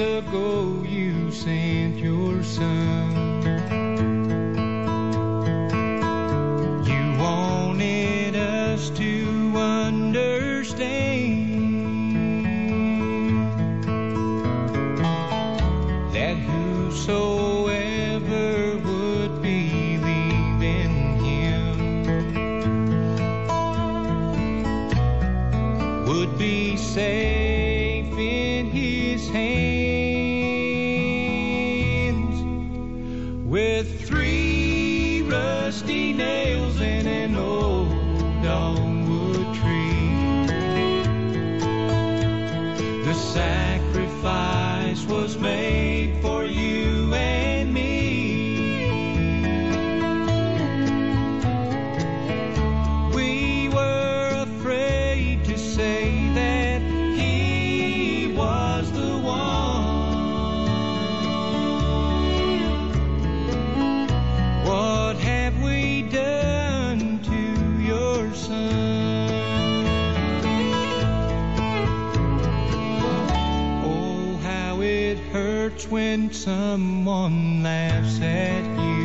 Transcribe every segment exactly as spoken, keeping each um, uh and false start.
ago you sent your son. You wanted us to understand that whosoever would believe in him would be safe in his hands. With three rusty nails and an old dogwood tree, the sacrifice was made for you and me. We were afraid to say that he was the one. What have we done to your son? Oh, how it hurts when someone laughs at you.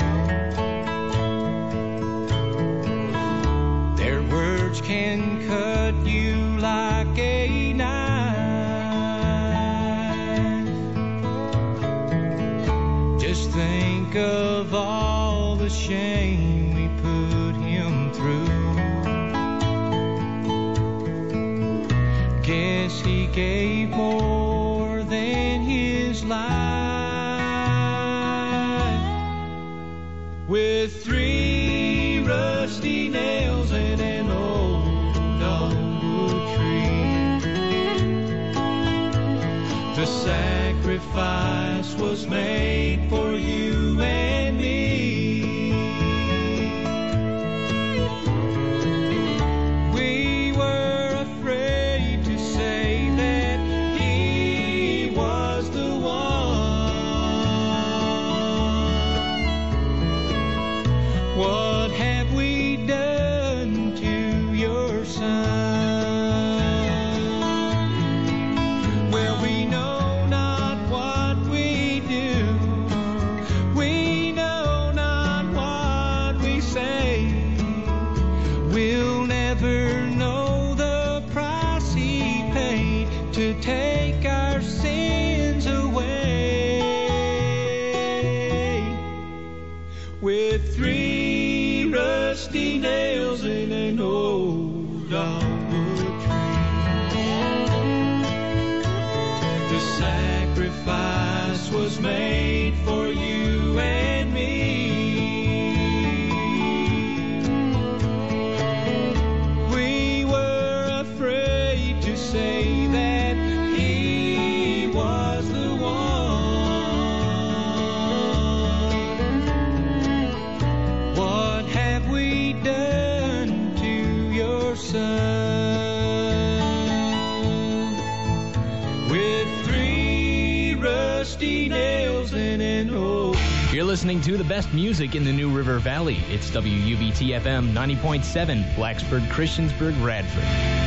Their words can cut you like a knife. Just think of all the shame we put him through. Guess he gave more than his life. With three rusty nails and an old dogwood tree, the sacrifice was made for you and me. We were afraid to say that he was the one. What have we done to your son? Well, we know not what we do. We know not what we say. We'll never know the price he paid to take our sins away. With three rusty nails and an old dogwood tree, the sacrifice was made for you and me. We were afraid to say that he was the one. What have we done to your son? With three rusty nails and an old. You're listening to the best music in the New River Valley. It's W U B T F M ninety point seven, Blacksburg, Christiansburg, Radford.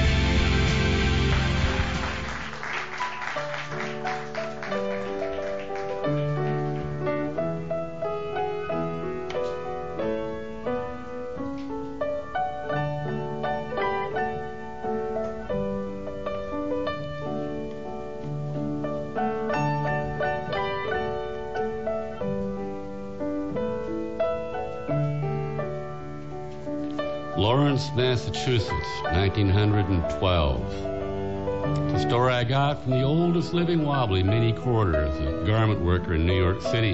Lawrence, Massachusetts, nineteen twelve. It's a story I got from the oldest living wobbly, Minnie Quarters, a garment worker in New York City.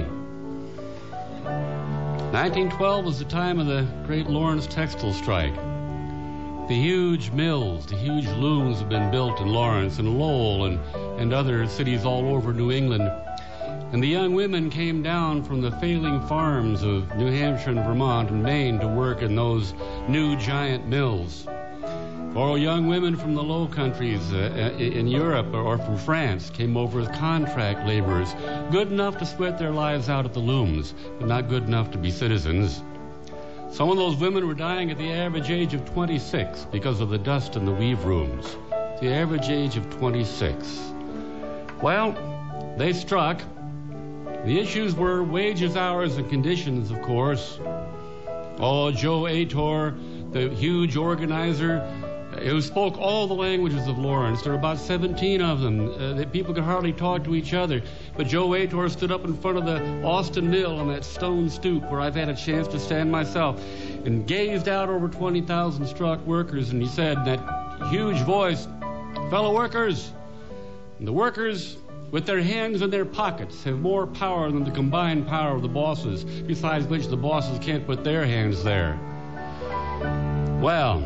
nineteen twelve was the time of the great Lawrence textile strike. The huge mills, the huge looms have been built in Lawrence and Lowell and, and other cities all over New England. And the young women came down from the failing farms of New Hampshire and Vermont and Maine to work in those new giant mills. Or young women from the Low Countries uh, in Europe or from France came over as contract laborers, good enough to sweat their lives out at the looms, but not good enough to be citizens. Some of those women were dying at the average age of twenty-six because of the dust in the weave rooms. The average age of twenty-six. Well, they struck. The issues were wages, hours, and conditions, of course. Oh, Joe Ator, the huge organizer, who spoke all the languages of Lawrence. There were about seventeen of them. Uh, that people could hardly talk to each other. But Joe Ator stood up in front of the Austin Mill on that stone stoop where I've had a chance to stand myself and gazed out over twenty thousand struck workers, and he said in that huge voice, "Fellow workers, the workers with their hands in their pockets have more power than the combined power of the bosses, besides which the bosses can't put their hands there." Well,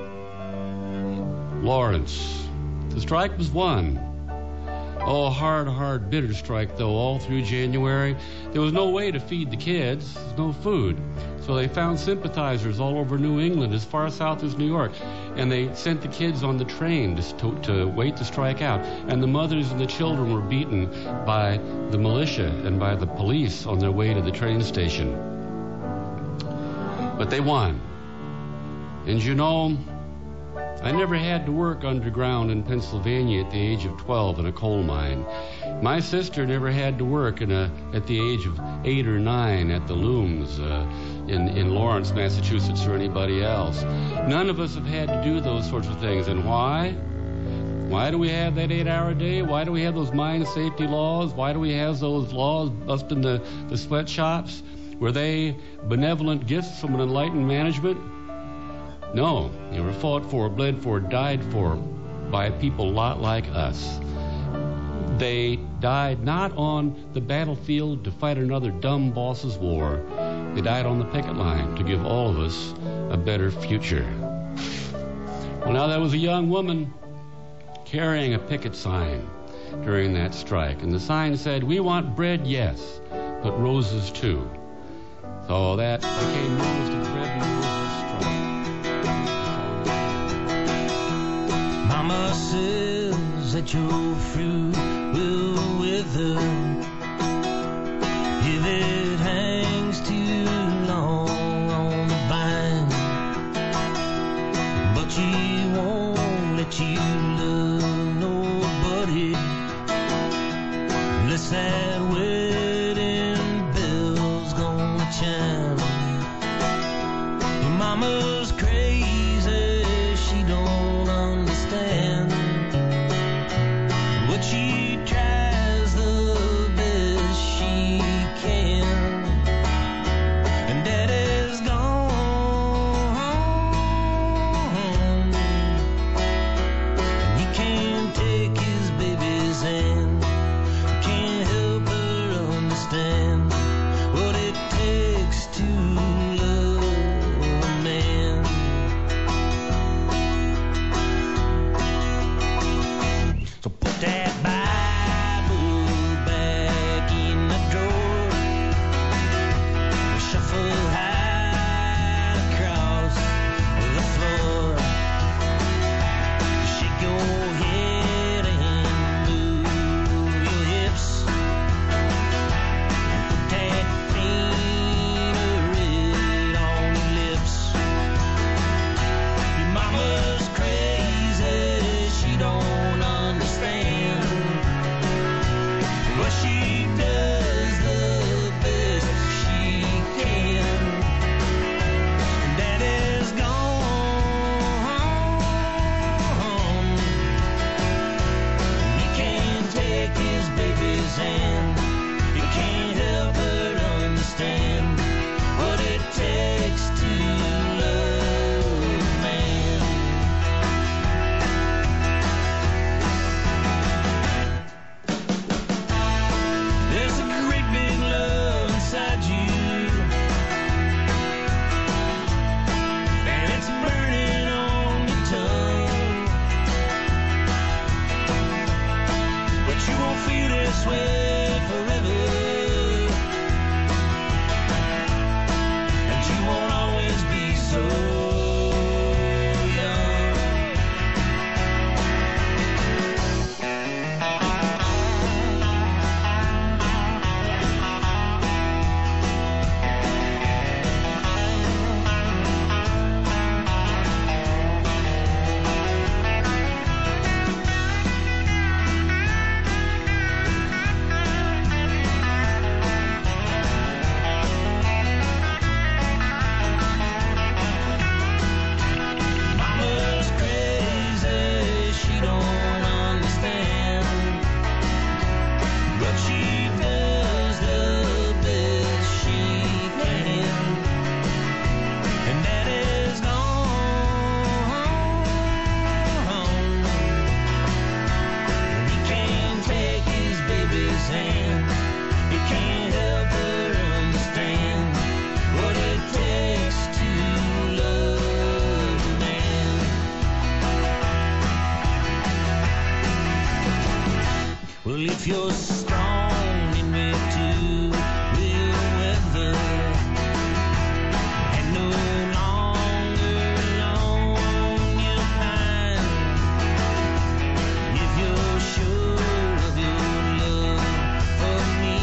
Lawrence, the strike was won. Oh, hard, hard, bitter strike, though, all through January. There was no way to feed the kids. There was no food. So they found sympathizers all over New England, as far south as New York. And they sent the kids on the train to, to wait the strike out. And the mothers and the children were beaten by the militia and by the police on their way to the train station. But they won. And you know, I never had to work underground in Pennsylvania at the age of twelve in a coal mine. My sister never had to work in a, at the age of eight or nine at the looms uh, in, in Lawrence, Massachusetts, or anybody else. None of us have had to do those sorts of things. And why? Why do we have that eight-hour day? Why do we have those mine safety laws? Why do we have those laws busting the, the sweatshops? Were they benevolent gifts from an enlightened management? No, they were fought for, bled for, died for by people a lot like us. They died not on the battlefield to fight another dumb boss's war. They died on the picket line to give all of us a better future. Well, now there was a young woman carrying a picket sign during that strike, and the sign said, "We want bread, yes, but roses too." So that became known as the Bread and Roses strike. Mama says that your fruit will wither if it hangs too long on the vine, but she won't let you love nobody unless that wedding bell's gonna chime. Your mama's crazy, she don't understand, but she tries the best she can. And Daddy's gone, and he can't take his baby's hand, can't help her understand what it takes to love a man. you're strong enough to will weather and no longer alone you find, if you're sure of your love for me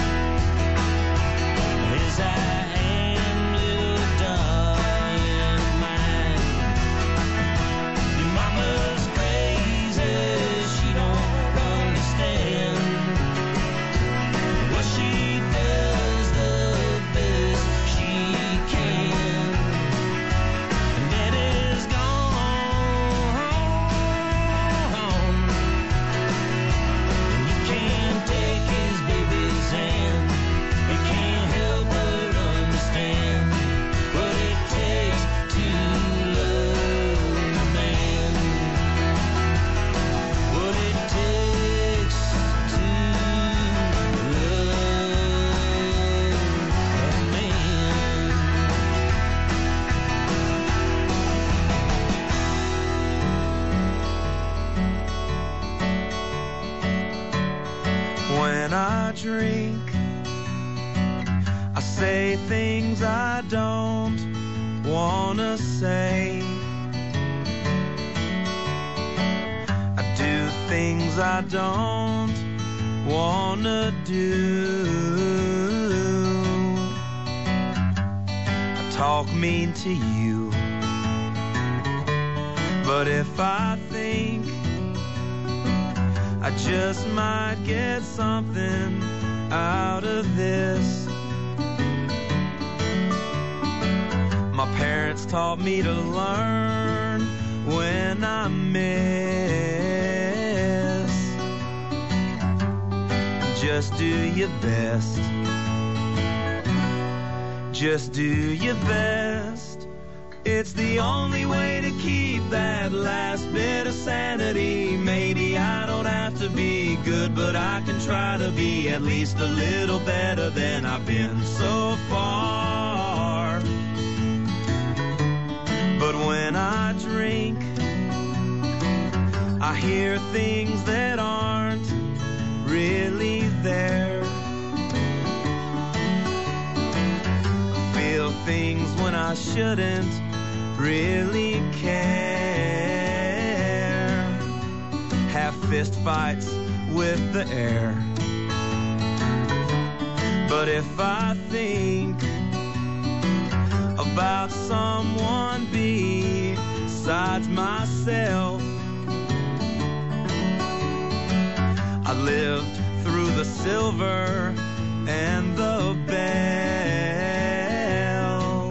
as I am, little darling mine. Your mama's crazy, she don't understand what she does the best she can. And Daddy's gone, and you can't take his baby's hand. You can't help but understand what it takes to love a man. What it takes to love a man. When I drink, I say things I don't wanna say. I do things I don't wanna do. I talk mean to you, but if I think I just might get something out of this. My parents taught me to learn when I miss. Just do your best. Just do your best. It's the only way to keep that last bit of sanity. Maybe I don't have to be good, but I can try to be at least a little better than I've been so far. But when I drink, I hear things that aren't really there. I feel things when I shouldn't really care. Have fist fights with the air. But if I think about someone besides myself, I lived through the silver and the bell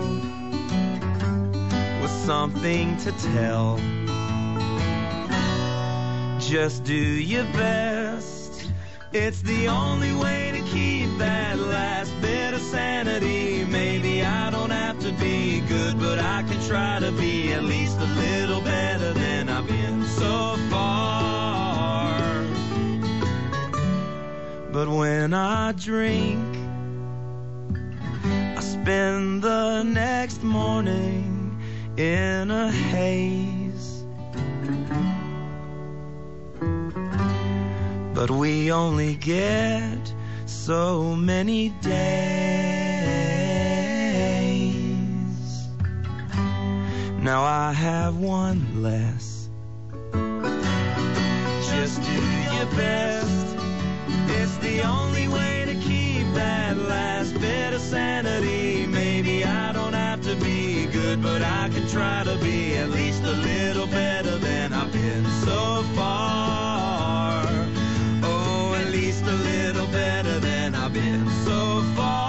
with something to tell. Just do your best. It's the only way to keep that last bit of sanity. Maybe I don't have to be good, but I can try to be at least a little better than I've been so far. But when I drink, I spend the next morning in a haze. But we only get so many days. Now I have one less. Just do your best. It's the only way to keep that last bit of sanity. Maybe I don't have to be good, but I can try to be at least a little better than I've been so far. Oh, at least a little better than I've been so far.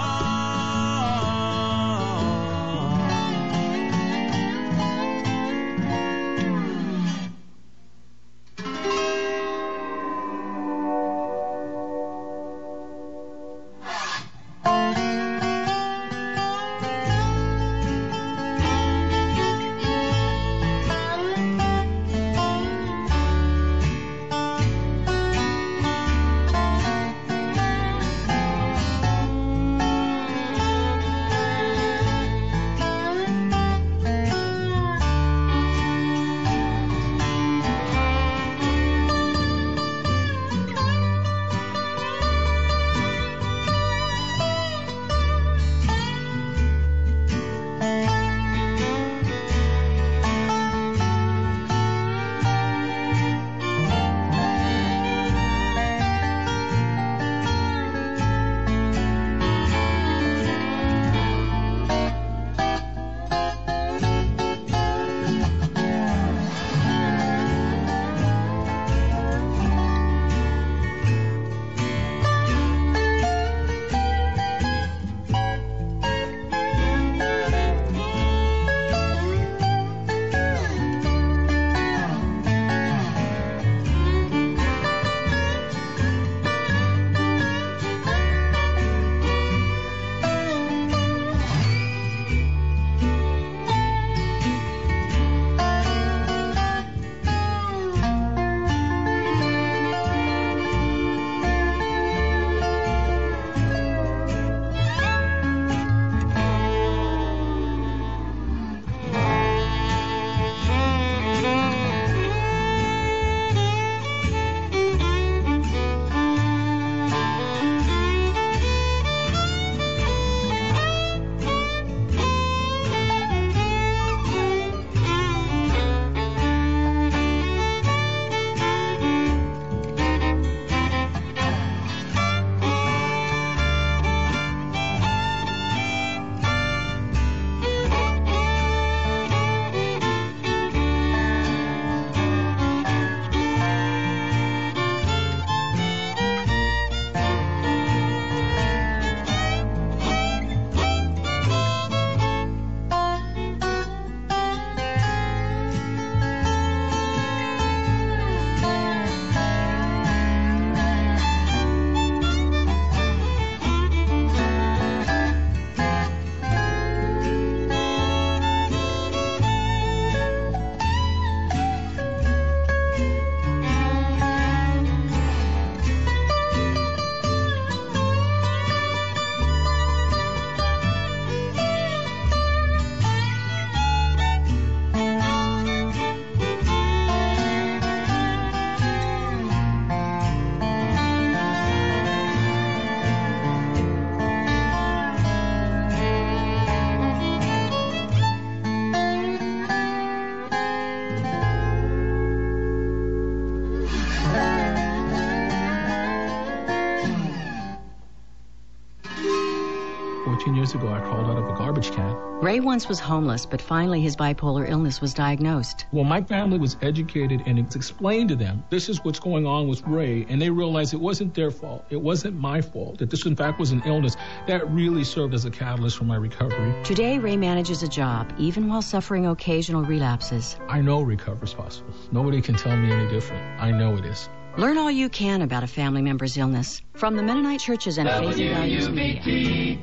years ago, I crawled out of a garbage can. Ray once was homeless, but finally his bipolar illness was diagnosed. Well, my family was educated, and it's explained to them, this is what's going on with Ray, and they realized it wasn't their fault. It wasn't my fault, that this, in fact, was an illness. That really served as a catalyst for my recovery. Today, Ray manages a job, even while suffering occasional relapses. I know recovery is possible. Nobody can tell me any different. I know it is. Learn all you can about a family member's illness from the Mennonite Churches and Faith and Values Media.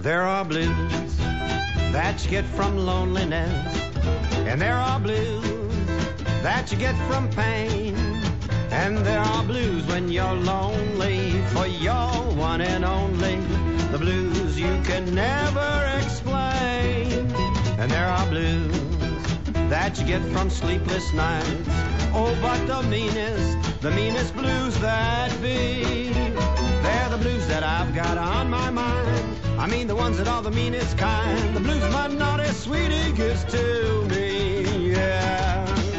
There are blues that you get from loneliness, and there are blues that you get from pain, and there are blues when you're lonely for your one and only, the blues you can never explain. And there are blues that you get from sleepless nights, oh, but the meanest, the meanest blues that be, they're the blues that I've got on my mind. I mean the ones that are the meanest kind, the blues my naughty sweetie gives to me, yeah.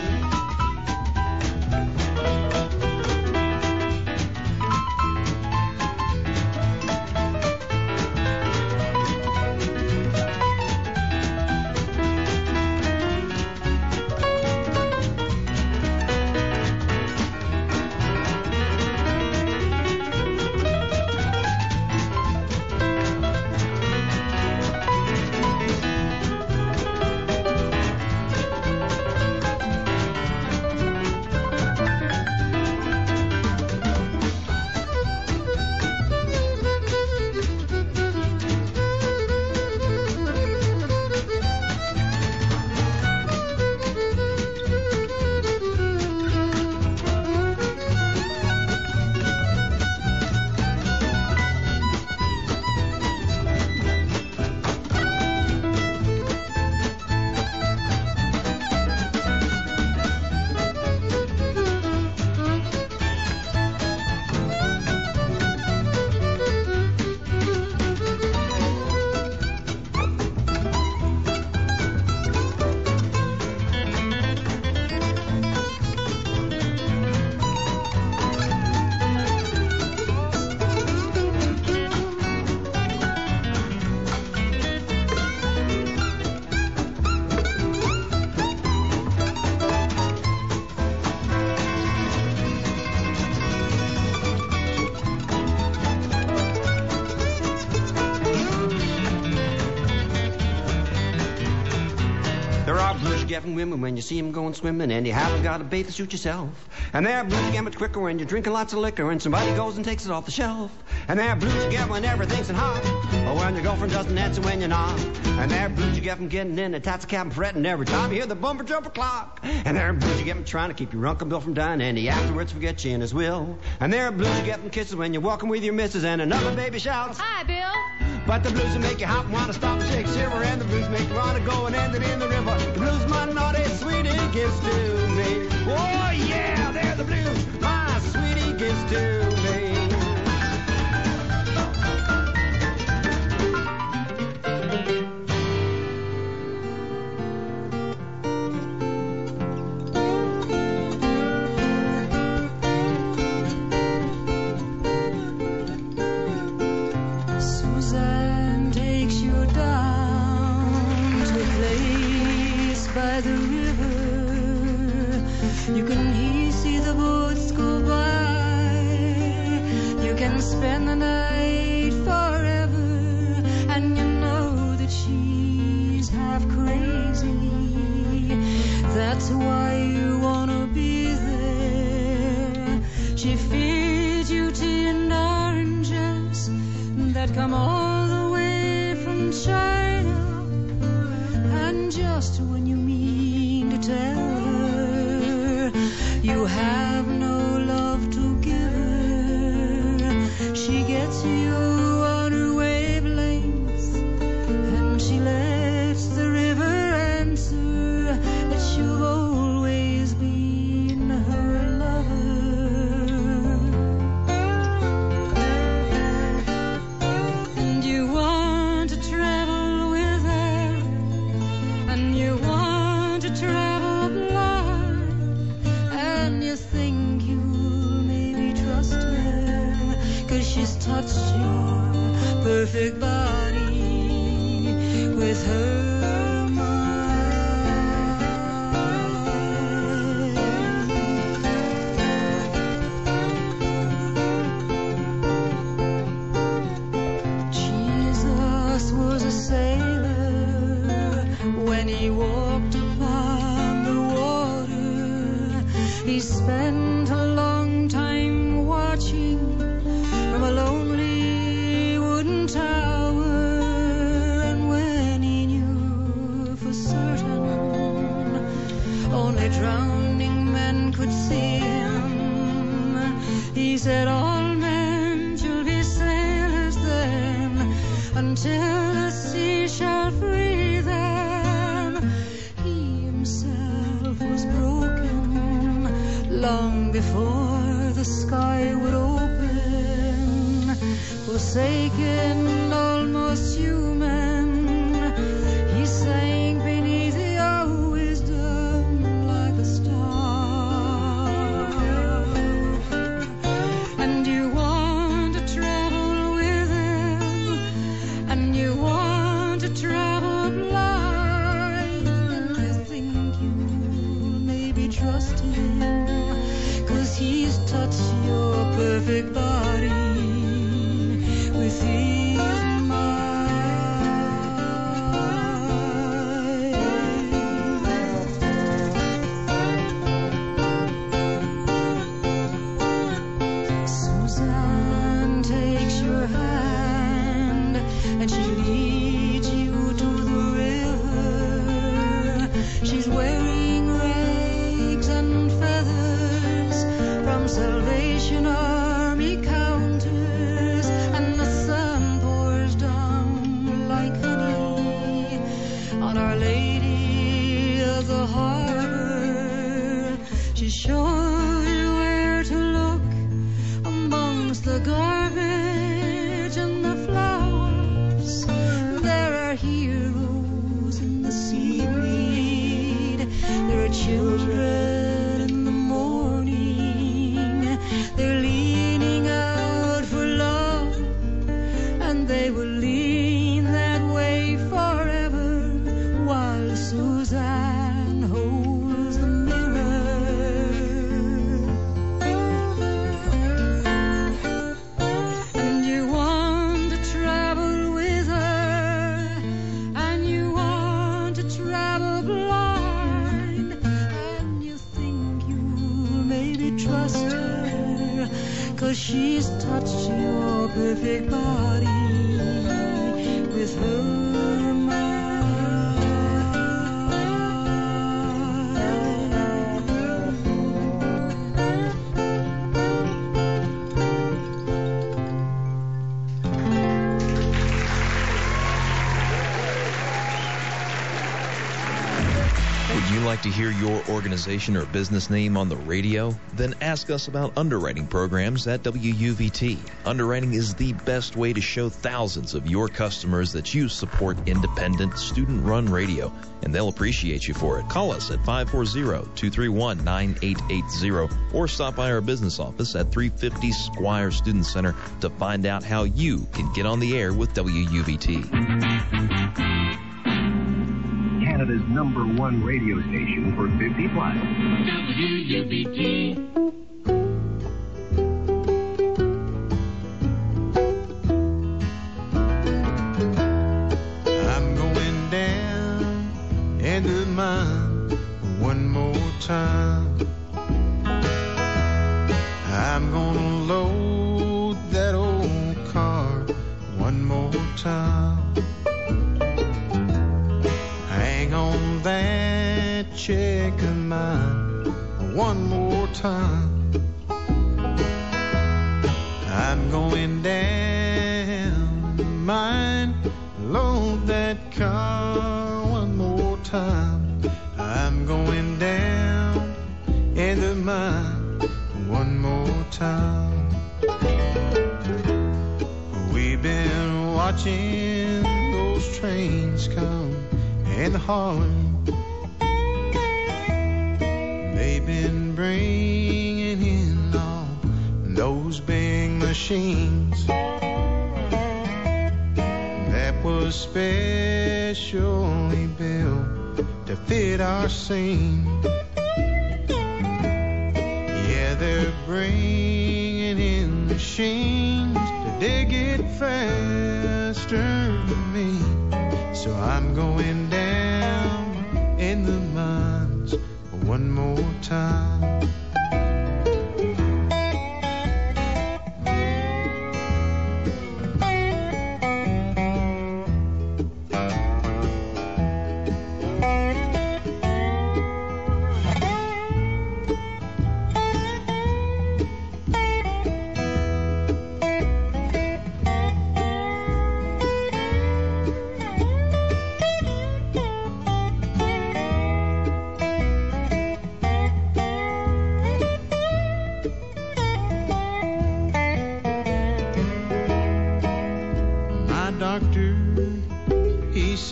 Getting women when you see them going swimming and you haven't got a bait to suit yourself. And there are blues you get much quicker when you're drinking lots of liquor and somebody goes and takes it off the shelf. And there are blues you get when everything's in hot, or when your girlfriend doesn't answer when you're not. And there are blues you get from getting in a taxi cab and fretting every time you hear the bumper jumper clock. And there are blues you get from trying to keep your Uncle Bill from dying and he afterwards forgets you in his will. And there are blues you get from kisses when you're walking with your missus and another baby shouts, "Hi, Bill." But the blues will make you hop and want to stop and shake, shiver, and the blues make you want to go and end it in the river. The blues my naughty sweetie gives to me. Oh, yeah, they're the blues my sweetie gives to me. By the river, you can he see the boats go by. You can spend the night forever, and you know that she's half crazy. That's why you wanna be there. She feeds you tea and oranges that come all the way from China. And just when you mean to tell her you have no love to give her, she gets you on her wavelength, and she lets the river answer that you've always been her lover. And you want to travel with her, and you want to travel blind, and you think you'll maybe trust her, 'cause she's touched your perfect body with her mind. Jesus was a sailor when he walked upon the water. He spent a long time watching from a lonely wooden tower until the sea shall free them. He himself was broken long before the sky would open, forsaken, almost human. He sank beneath your wisdom like a star. And you want to travel with him, and you want to travel blind, and you think you maybe trust him, 'cause he's touched your perfect body with his mind. Suzanne takes your hand and she leads you to the river. She's wearing rags and feathers from Salvation Army counters, and the sun pours down like honey on Our Lady of the Harbor. She shows you where to look amongst the garbage and the flowers. There are heroes in the seaweed. There are children in the morning. They're leaning out for love, and they will lean that way forever while Suzanne holds the mirror. And you want to travel with her, and you want to travel blind, and you think you'll maybe trust her, 'cause she's touched your perfect body with her mind. Would you like to hear your organization or business name on the radio? Then ask us about underwriting programs at W U V T. Underwriting is the best way to show thousands of your customers that you support independent, student-run radio, and they'll appreciate you for it. Call us at five four zero, two three one, nine eight eight zero or stop by our business office at three fifty Squire Student Center to find out how you can get on the air with W U V T. Canada's number one radio station for fifty plus. W U B T. I'm going down in the mine one more time. I'm gonna load that old car one more time. Hang on that check of mine one more time. I'm going down the mine, load that car one more time. I'm going down in the mine one more time. We've been watching those trains come and Harlem. They've been bringing in all those big machines that was specially built to fit our scene. Yeah, they're bringing in machines to dig it faster than me. So I'm going down in the mines one more time.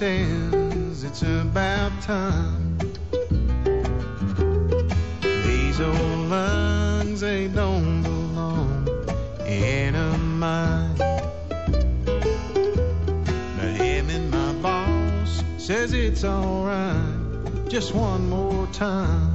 says it's about time. These old lungs, they don't belong in a mine. But him and my boss says it's alright, just one more time.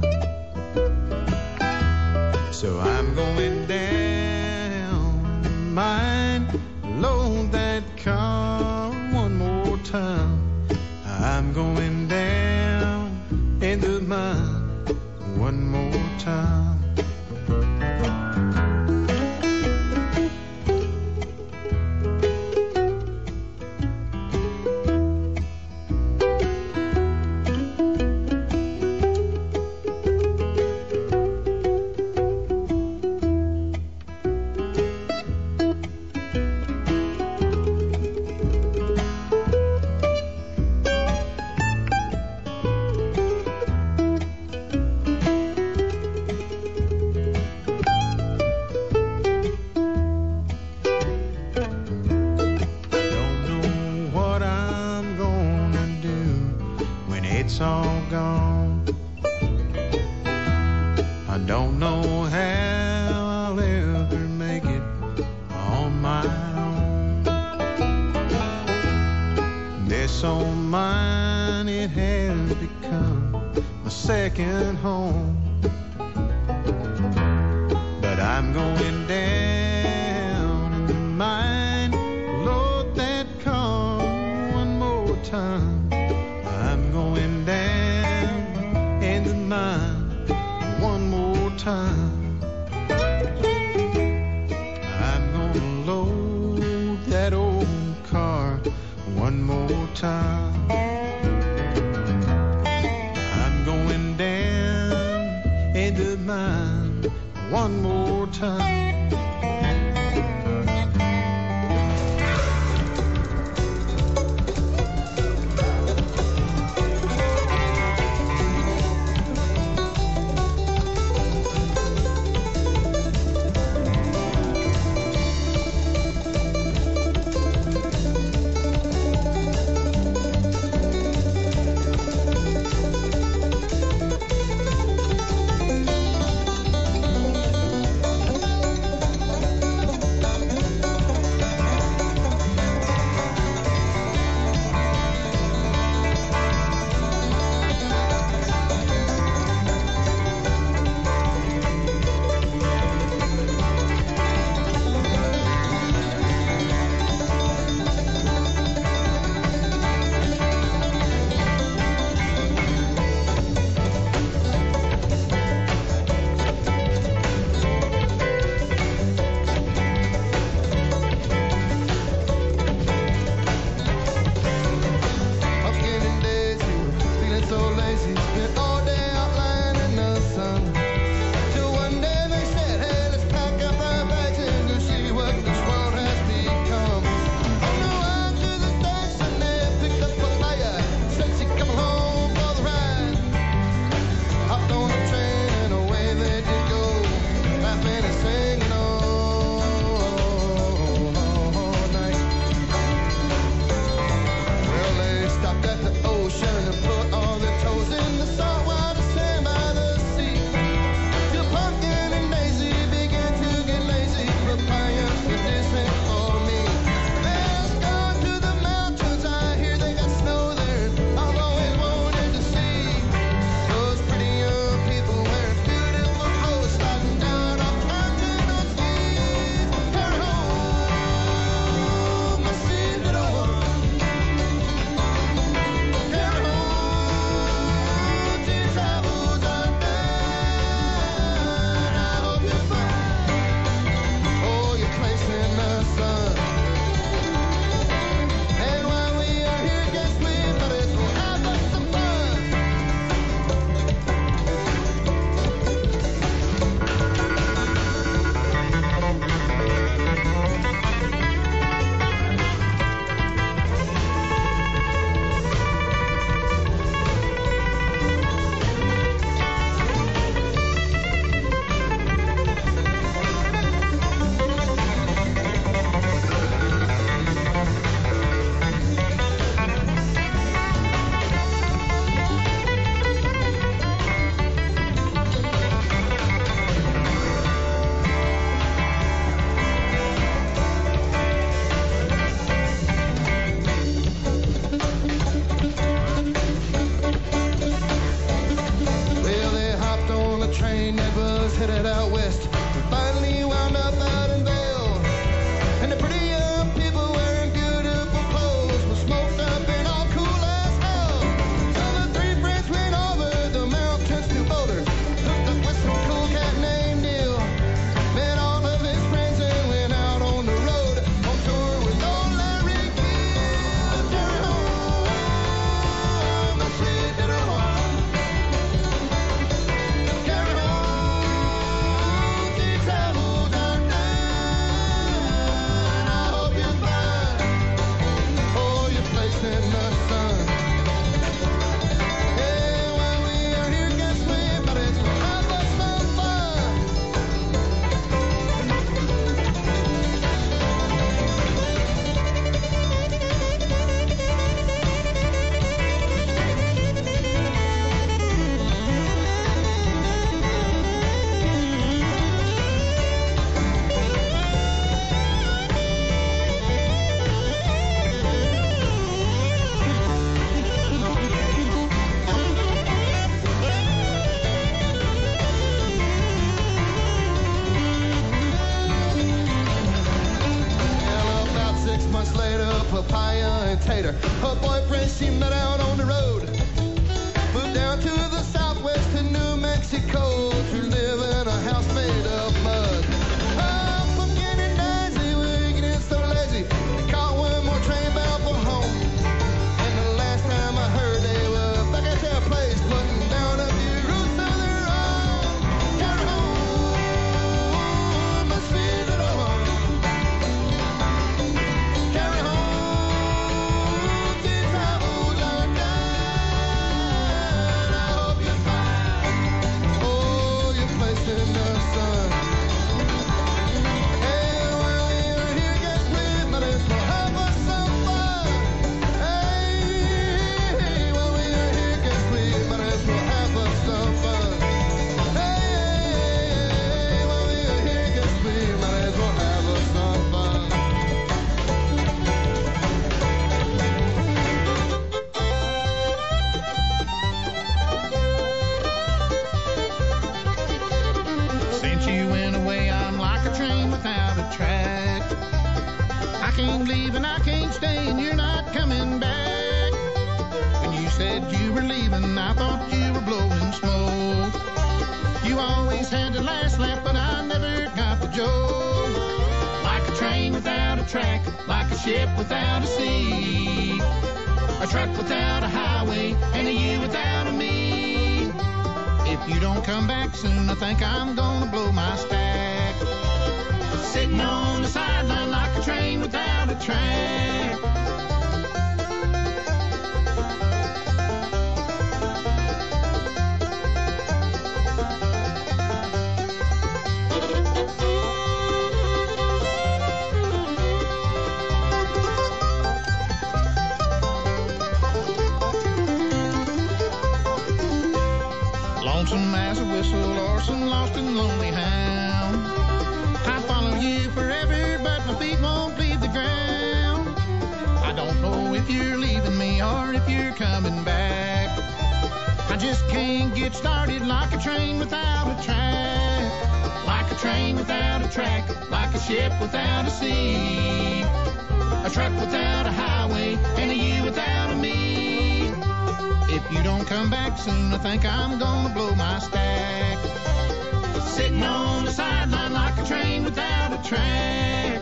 So I'm going down the mine, load that car one more time. I'm going down in the mine one more time. One more time. papaya and tater. Her boyfriend, she met out on the road. Moved down to the southwest to New Mexico to live in a house made of mud. Oh, pumpkin and daisy were getting so lazy. They caught one more train bound for home. And the last time I heard, they were back at their place, putting down a few roots of their own. Carry home, my sweet little home. Carry home, dear travel London. I hope you find, oh, your place in the sun. Hey, while we're here, guess we might as well have us some fun. Hey, while we're here, guess we might as well have us some fun. Hey, while we're here, guess we might as well have us some fun. Since you went away, I'm like a train without a track. I can't leave and I can't stay, and you're not coming back. When you said you were leaving, I thought you were blowing smoke. You always had the last laugh, but I never got the joke. Like a train without a track, like a ship without a sea, a truck without a highway, and a you without a me. If you don't come back soon, I think I'm gonna blow my stack. Sitting on the sideline like a train without a track. Lonesome as a whistle, Orson, lost and lonely hound. I follow you forever, but my feet won't leave the ground. I don't know if you're leaving me or if you're coming back. I just can't get started like a train without a track. Like a train without a track, like a ship without a sea, a truck without a highway, and a you without a me. If you don't come back soon, I think I'm gonna blow my stack. Sitting on the sideline like a train without a track.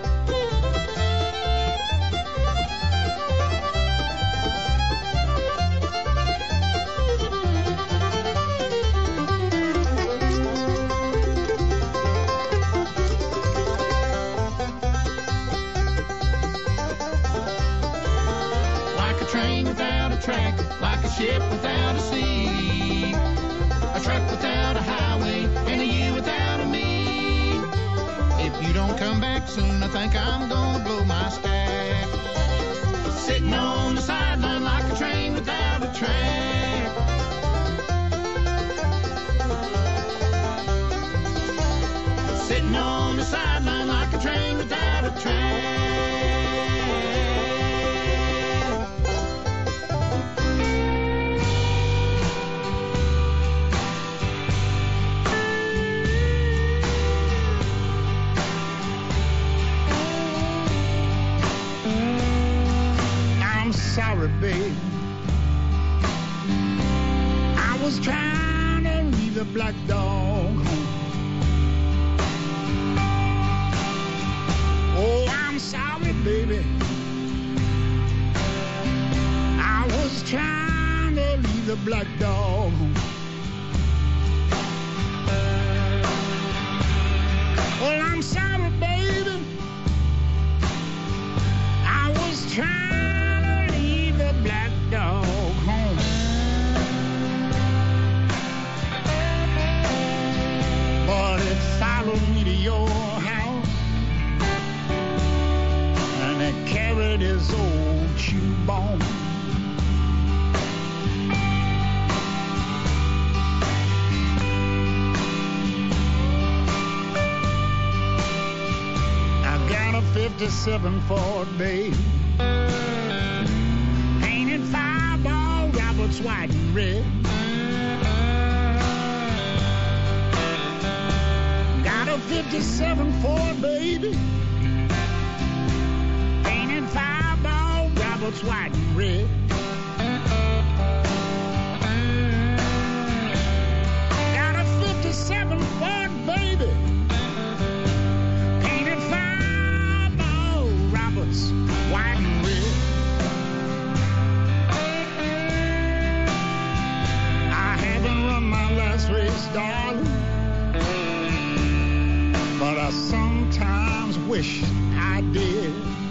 Like a train without a track, like a ship without a sea, a truck without a highway, and a you without a me. If you don't come back soon, I think I'm gonna blow my stack. Sitting on the sideline like a train without a track. Sitting on the sideline like a train without a track. Sorry, babe. I was trying to leave the black dog home. Oh, I'm sorry, baby. I was trying to leave the black dog home. Well, I'm sorry, baby. I was trying black dog home. But it followed me to your house, and it carried his old shoe bone. I got a fifty-seven Ford, babe. Fireball, Roberts white and red. Got a fifty-seven Ford, baby. Painted Fireball, rabbits white and red. Got a fifty-seven Ford baby, painted five-ball rabbits white and red. I haven't run my last race, darling, but I sometimes wish I did.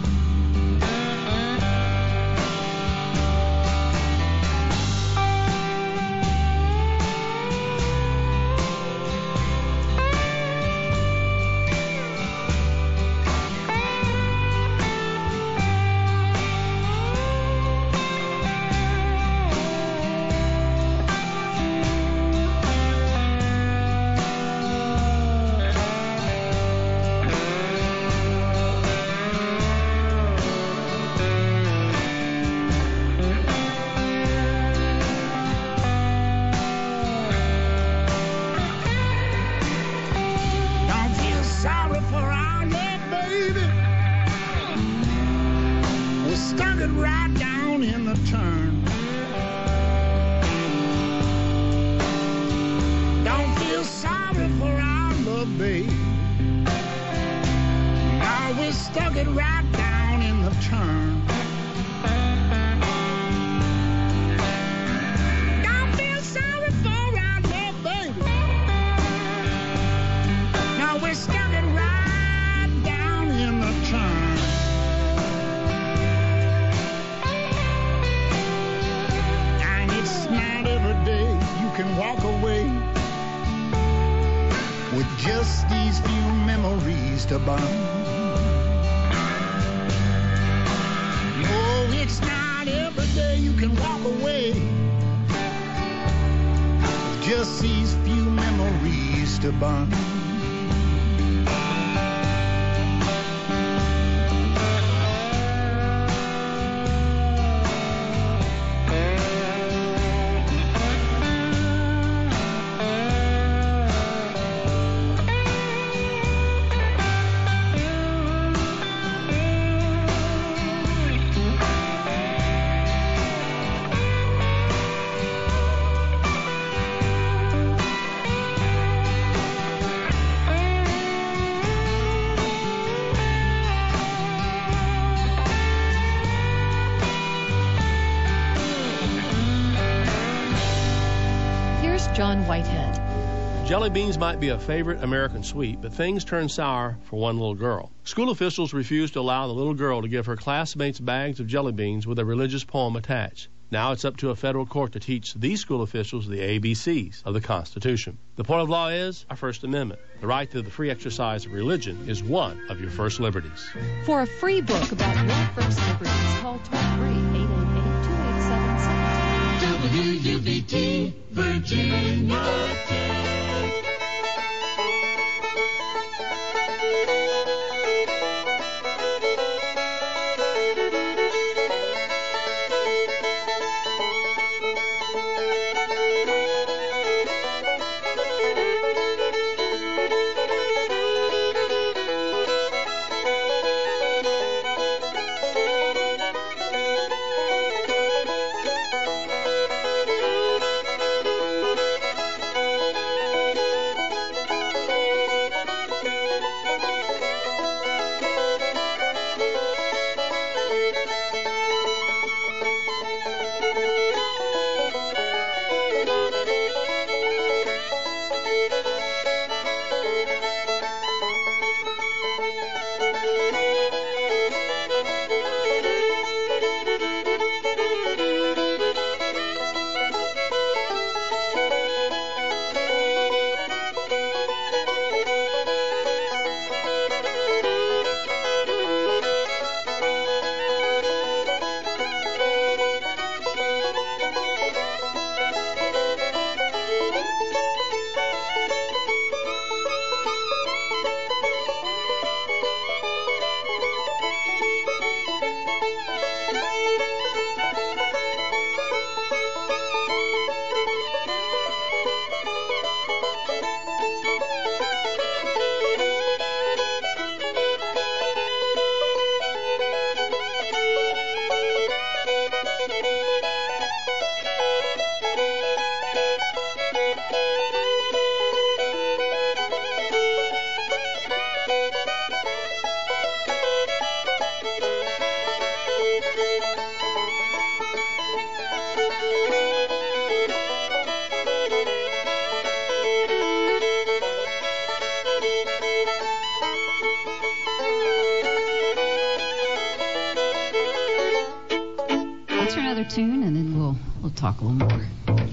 John Whitehead. Jelly beans might be a favorite American sweet, but things turned sour for one little girl. School officials refused to allow the little girl to give her classmates bags of jelly beans with a religious poem attached. Now it's up to a federal court to teach these school officials the A B Cs of the Constitution. The point of law is our First Amendment. The right to the free exercise of religion is one of your first liberties. For a free book about your first liberties, call toll-free eight eight eight, two eight seven, seven. W U B T Virginia Tech. another tune, and then we'll we'll talk a little more.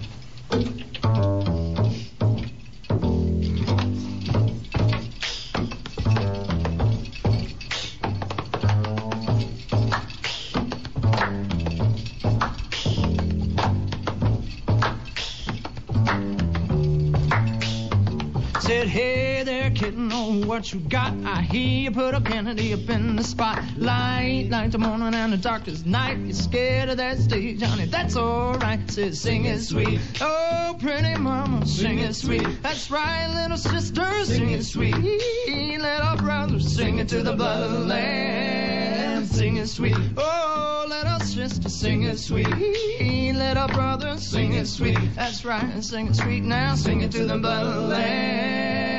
Said, hey there, kitten, oh, what you got? I hear you put a Kennedy up in the spotlight. Like the morning and the darkest night. You're scared of that stage, honey, that's alright. Said, sing it sweet. Oh, pretty mama, sing it sweet. That's right, little sister, sing it sweet. Little brother, sing it to the blood of the lamb. Sing it sweet. Oh, little sister, sing it sweet. Little brother, sing it sweet. That's right, sing it sweet now. Sing it to the blood of the lamb.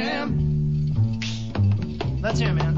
Let's hear it, man.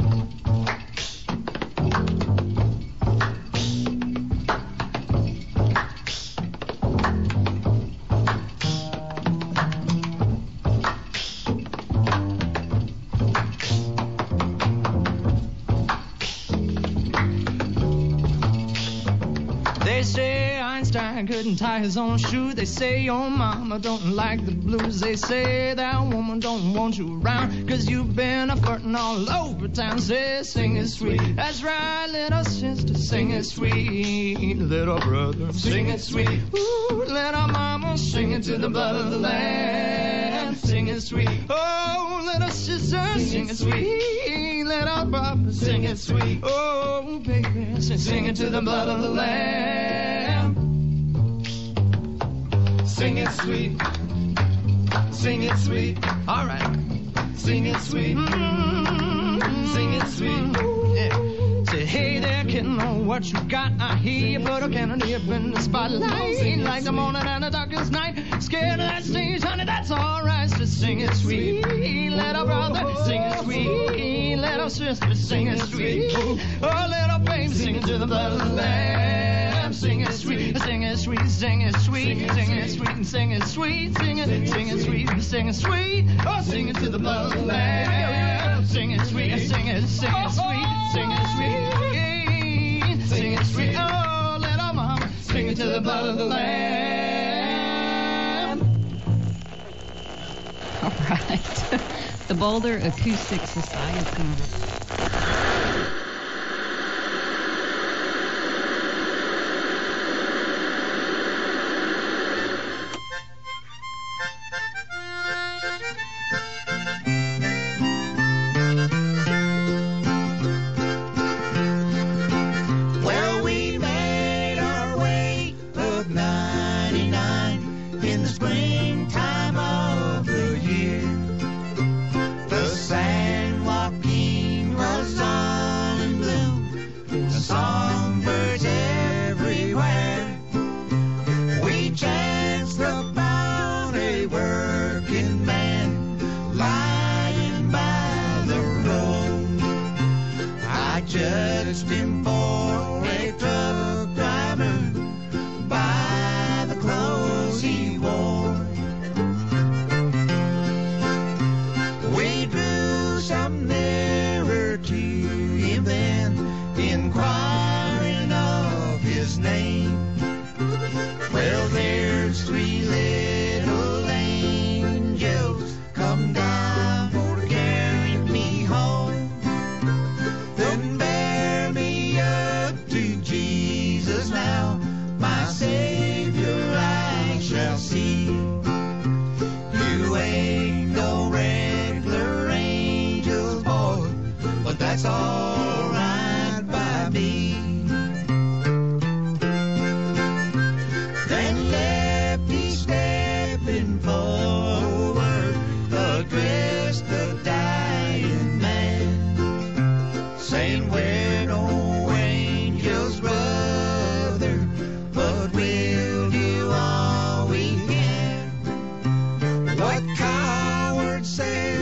They say Einstein couldn't tie his own shoe. They say your mama don't like the blues. They say that woman don't want you around, 'cause you've been a flirting all over town. Say, sing it sweet. That's right, little sister, sing it sweet. Little brother, sing it sweet. Ooh, little mama, sing it to the blood of the lamb. Sing it sweet. Oh, little sister, sing it sweet. Little brother, sing it sweet. Oh, baby, sing it to the blood of the lamb. Sing it sweet. Sing it sweet. All right. Sing it sweet. Mm-hmm. Sing it sweet. Yeah. Say, hey there, kitten, oh, what you got? I hear you put a Kennedy up in the spotlight. Seems like the morning and the darkest night. Scared of that stage, honey, that's all right. So sing it sweet. Little brother, sing it sweet. Little sister, sing it sweet. Oh, little baby, sing it to the blood of the lamb. Sing it sweet, sing it sweet, sing it sweet, sing it sweet, sing it sweet, sing it, sing it sweet, sing it sweet. Oh, sing it to the blood of the lamb. Sing it sweet, sing it, sing it sweet, sing it sweet, sing it sweet. Oh, little mama, sing it to the blood of the lamb. All right. The Boulder Acoustic Society.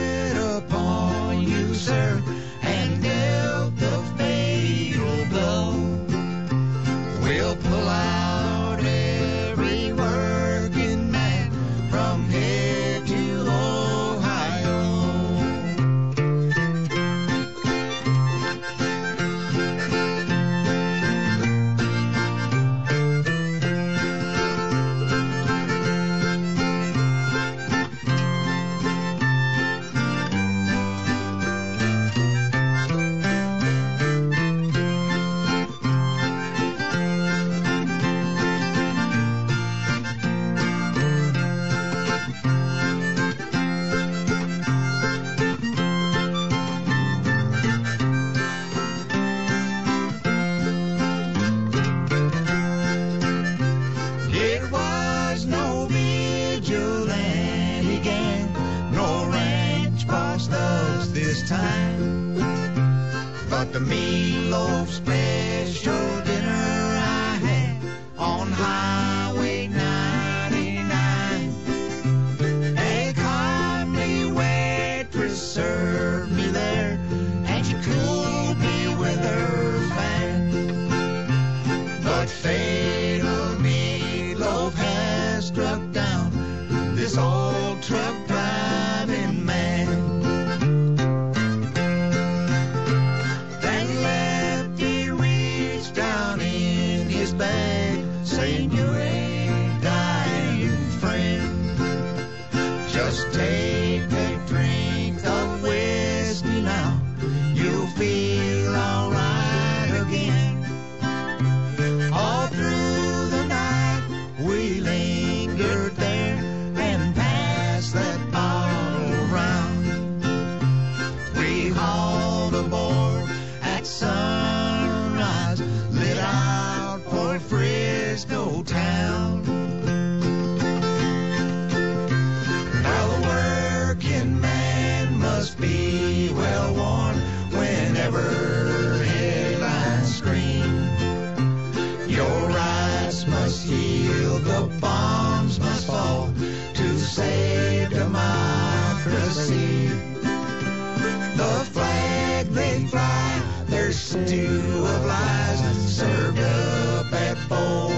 Sir, and dealt the fatal blow. But the meatloaf special dinner I had on Highway ninety-nine, a comely waitress served me there, and she cooled me with her fan. But fatal meatloaf has struck down this old truck driving man. Then Lefty reached down in his bag, saying, you ain't dying, friend. Just take a drink of whiskey now, you'll feel all right again. All through the night we lingered there and passed that bottle round. We hauled aboard at sunrise, lit out for Frisco town. Now the working man must be well worn whenever headlines scream, your rights must yield, the bombs must fall to save democracy. The flag they fly, their stew of lies served up at four